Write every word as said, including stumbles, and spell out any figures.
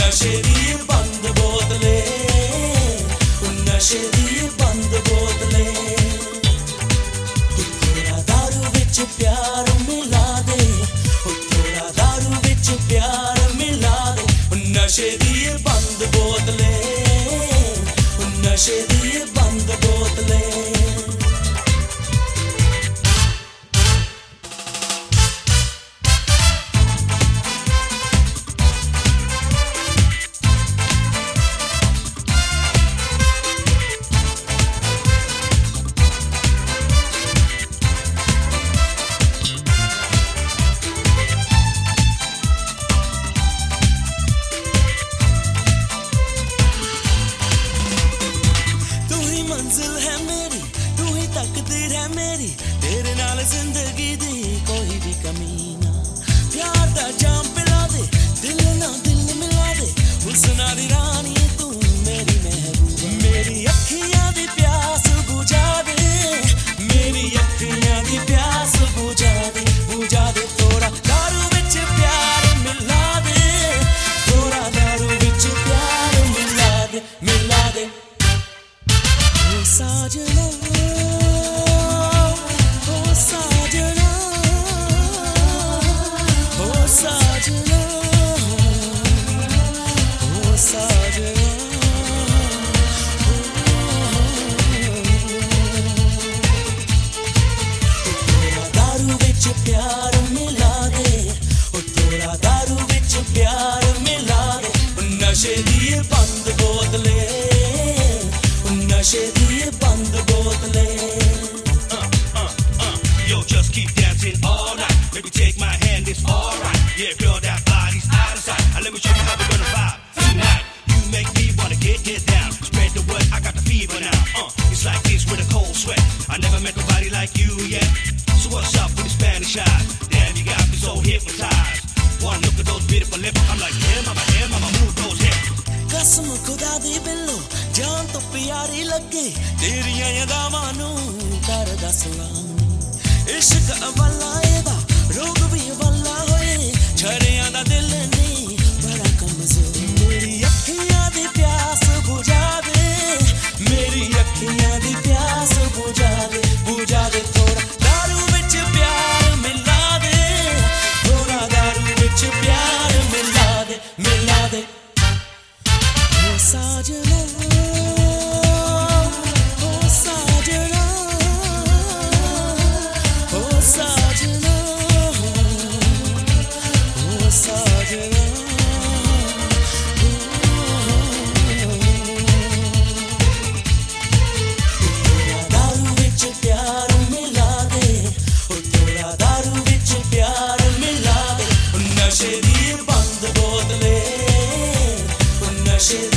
नशे दी बंद बोतले, नशे दी बंद बोतले। थोड़ा दारू विच प्यार मिला दे, थोड़ा दारू विच प्यार मिला दे। नशे दी बंद बोतले, नशे दी बंद बोतले। मंजिल है मेरी, तू ही तकदीर है मेरी, तेरे नाल जिंदगी दी कोई भी कमी ना। प्यार दा जाम पिला दे, दिल ना दिल मिला दे, हुस्ना दी रानी तू मेरी महबूबा। मेरी अखियां दी प्यास बुझा दे, मेरी अखियां दी प्यास बुझा दे, बुझा दे। थोड़ा दारू विच प्यार मिला दे, थोड़ा दारू विच प्यार मिला दे, मिला दे। साजना, ओ साजना, ओ साजना, ओ साजना। थोड़ा दारू विच प्यार मिला दे, थोड़ा दारू विच प्यार मिला दे। नशे दी बंद बोतले, नशे दी बंद बोतले। Uh, uh, uh, yo, just keep dancing all night. Maybe take my hand, it's alright. Yeah, girl, that body's out of sight. And let me show you how we're gonna vibe tonight. You make me wanna get get down. Spread the word, I got the fever now. Uh, it's like this with a cold sweat. I never met nobody like you yet. So what's up with the Spanish eyes? Damn, you got me so hypnotized. One look at those beautiful lips, I'm like, damn, I'm a damn, I'm a move those hips. कसम खुदा दी बिल्लो, जान तो प्यारी लगे, तेरियां यादां नू करदा सलाम। इश्क अवला एदा रोग भी अवला होए, छड़ियां दा दिल नहीं बड़ा कमजोर। मेरी अखियां दी प्यास बुझा दे, मेरी अखियां दी प्यास बुझा दे, बुझा दे। थोड़ा दारू विच प्यार मिला दे, थोड़ा दारू विच प्यार मिला दे, मिला दे। साजना, ओ साजना, ओ साजना, ओ साजना। थोड़ा दारू विच प्यार मिला दे, थोड़ा दारू विच प्यार मिला दे। नशे दी बंद बोतले, नशे